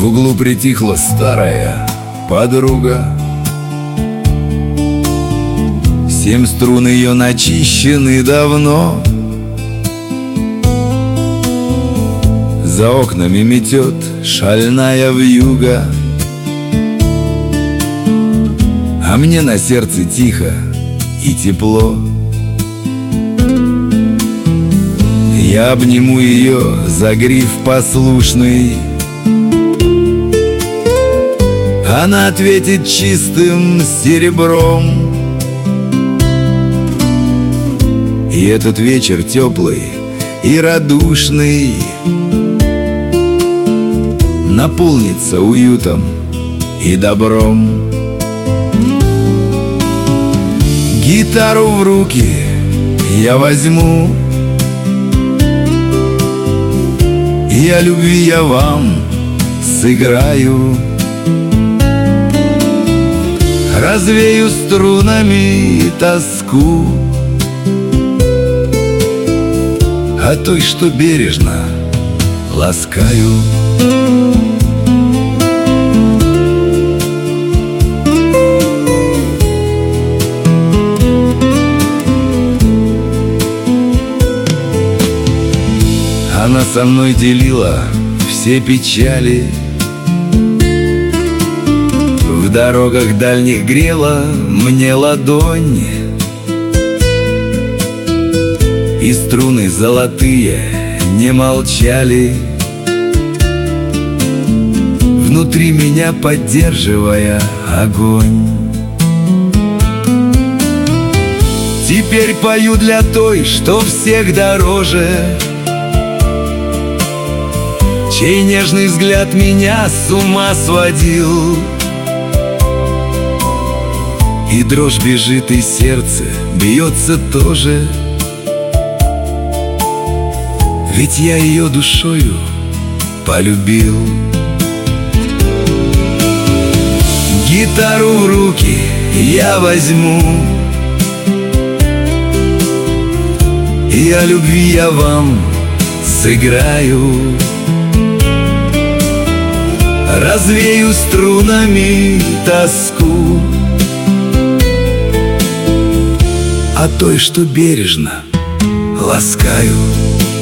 В углу притихла старая подруга. 7 струн ее начищены давно. За окнами метет шальная вьюга, а мне на сердце тихо и тепло. Я обниму ее за гриф послушный, она ответит чистым серебром. И этот вечер теплый и радушный наполнится уютом и добром. Гитару в руки я возьму, и о любви я вам сыграю. Развею струнами тоску о той, что бережно ласкаю. Она со мной делила все печали, в дорогах дальних грела мне ладонь, и струны золотые не молчали, внутри меня поддерживая огонь. Теперь пою для той, что всех дороже, чей нежный взгляд меня с ума сводил. И дрожь бежит, и сердце бьется тоже, ведь я ее душою полюбил. Гитару в руки я возьму, и о любви я вам сыграю. Развею струнами тоску о той, что бережно ласкаю.